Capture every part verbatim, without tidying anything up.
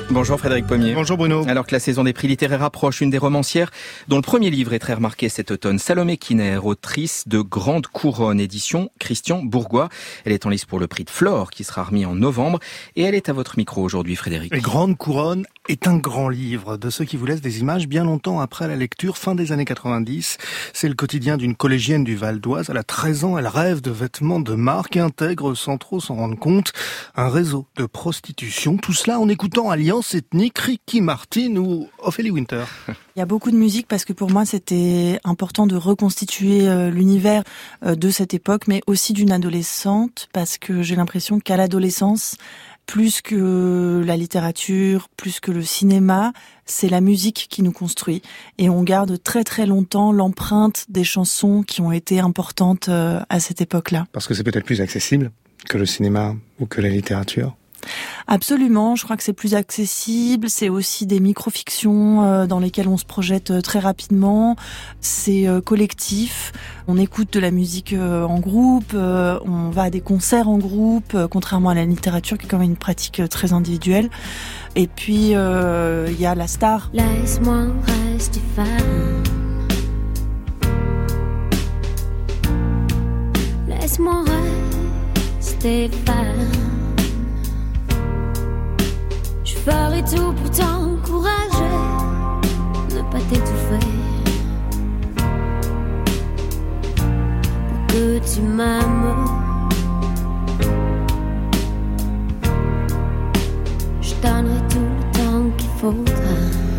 Bonjour Frédéric Pommier. Bonjour Bruno. Alors que la saison des prix littéraires approche, une des romancières dont le premier livre est très remarqué cet automne, Salomé Kiner, autrice de Grande Couronne, édition Christian Bourgois. Elle est en lice pour le prix de Flore qui sera remis en novembre et elle est à votre micro aujourd'hui Frédéric. Et Grande Couronne est un grand livre de ceux qui vous laissent des images bien longtemps après la lecture, fin des années quatre-vingt-dix. C'est le quotidien d'une collégienne du Val d'Oise. Elle a treize ans, elle rêve de vêtements de marque et intègre, sans trop s'en rendre compte, un réseau de prostitution. Tout cela en écoutant Alliance Ethnique, Ricky Martin ou Ophélie Winter. Il y a beaucoup de musique parce que pour moi c'était important de reconstituer euh, l'univers euh, de cette époque, mais aussi d'une adolescente, parce que j'ai l'impression qu'à l'adolescence, plus que la littérature, plus que le cinéma, c'est la musique qui nous construit. Et on garde très très longtemps l'empreinte des chansons qui ont été importantes euh, à cette époque-là. Parce que c'est peut-être plus accessible que le cinéma ou que la littérature. Absolument, je crois que c'est plus accessible, c'est aussi des micro-fictions euh, dans lesquelles on se projette euh, très rapidement, c'est euh, collectif, on écoute de la musique euh, en groupe, euh, on va à des concerts en groupe, euh, contrairement à la littérature qui est quand même une pratique euh, très individuelle. Et puis il euh, y a la star. Laisse-moi rester femme. Laisse-moi rester femme. Je ferai tout pour t'encourager, ne pas t'étouffer, pour que tu m'aimes. Je donnerai tout le temps qu'il faudra.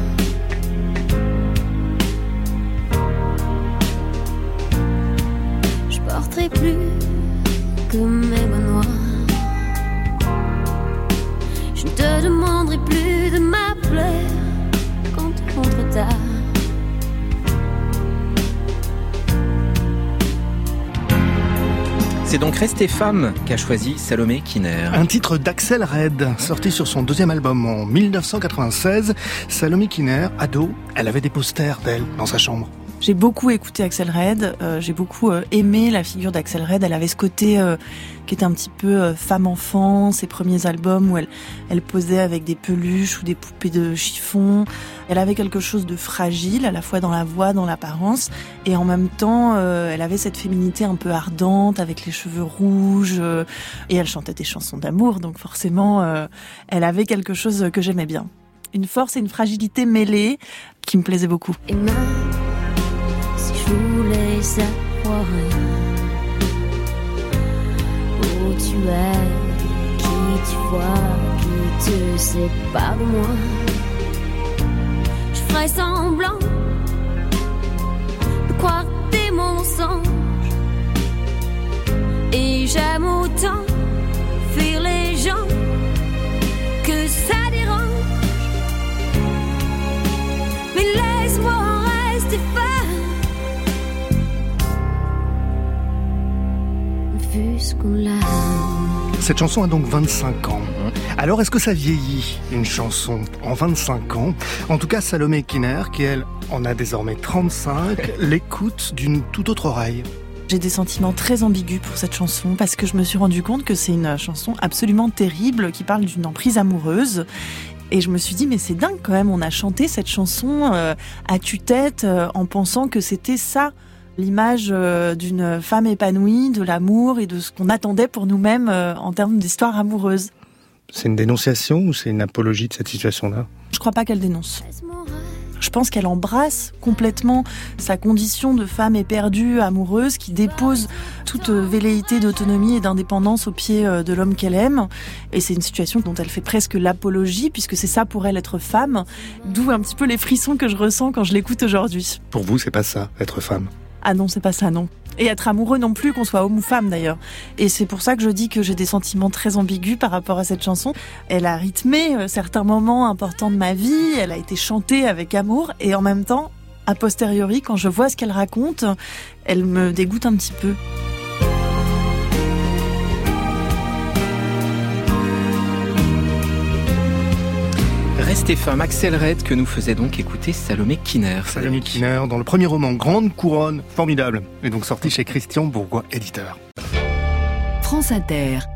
Je porterai plus que mes bas noirs. Je ne te demanderai plus de m'appeler quand on trop tard. C'est donc Rester femme qu'a choisi Salomé Kiner. Un titre d'Axel Red, sorti sur son deuxième album en dix-neuf cent quatre-vingt-seize. Salomé Kiner, ado, elle avait des posters d'elle dans sa chambre. J'ai beaucoup écouté Axel Red, euh, j'ai beaucoup euh, aimé la figure d'Axel Red. Elle avait ce côté euh, qui était un petit peu euh, femme-enfant, ses premiers albums où elle, elle posait avec des peluches ou des poupées de chiffon. Elle avait quelque chose de fragile, à la fois dans la voix, dans l'apparence, et en même temps, euh, elle avait cette féminité un peu ardente, avec les cheveux rouges, euh, et elle chantait des chansons d'amour, donc forcément, euh, elle avait quelque chose que j'aimais bien. Une force et une fragilité mêlées qui me plaisaient beaucoup. Et même si je voulais savoir où tu es, qui tu vois, qui te sépare de moi, je ferais semblant de croire des mensonges. Et j'aime autant fuir les gens que ça dérange. Mais laisse-moi rester femme, vu ce qu'on l'a. Cette chanson a donc vingt-cinq ans. Alors, est-ce que ça vieillit, une chanson en vingt-cinq ans? En tout cas, Salomé Kiner, qui elle en a désormais trente-cinq, l'écoute d'une toute autre oreille. J'ai des sentiments très ambigus pour cette chanson parce que je me suis rendu compte que c'est une chanson absolument terrible qui parle d'une emprise amoureuse. Et je me suis dit, mais c'est dingue quand même, on a chanté cette chanson euh, à tue-tête euh, en pensant que c'était ça, l'image euh, d'une femme épanouie, de l'amour et de ce qu'on attendait pour nous-mêmes euh, en termes d'histoire amoureuse. C'est une dénonciation ou c'est une apologie de cette situation-là? Je crois pas qu'elle dénonce. Je pense qu'elle embrasse complètement sa condition de femme éperdue, amoureuse, qui dépose toute velléité d'autonomie et d'indépendance aux pieds de l'homme qu'elle aime. Et c'est une situation dont elle fait presque l'apologie, puisque c'est ça pour elle être femme, d'où un petit peu les frissons que je ressens quand je l'écoute aujourd'hui. Pour vous, c'est pas ça, être femme? Ah non, c'est pas ça, non. Et être amoureux non plus, qu'on soit homme ou femme d'ailleurs. Et c'est pour ça que je dis que j'ai des sentiments très ambigus par rapport à cette chanson. Elle a rythmé euh, certains moments importants de ma vie, elle a été chantée avec amour, et en même temps, a posteriori, quand je vois ce qu'elle raconte, elle me dégoûte un petit peu. Rester femme, Axel Red, que nous faisait donc écouter Salomé Kiner. Salomé Kiner, dans le premier roman Grande Couronne, formidable, et donc sorti chez Christian Bourgois, éditeur. France Inter.